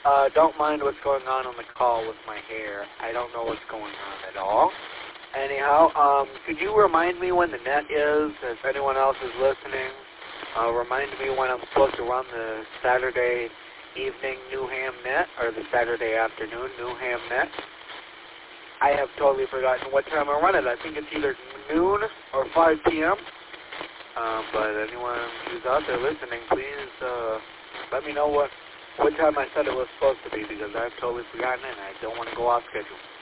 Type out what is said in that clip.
Don't mind what's going on the call with my hair. I don't know what's going on at all. Anyhow, could you remind me when the net is, if anyone else is listening? Remind me when I'm supposed to run the Saturday evening Newham net, or the Saturday afternoon Newham net. I have totally forgotten what time I run it. I think it's either noon or 5 p.m. But anyone who's out there listening, please let me know what time I said it was supposed to be, because I've totally forgotten it and I don't want to go off schedule.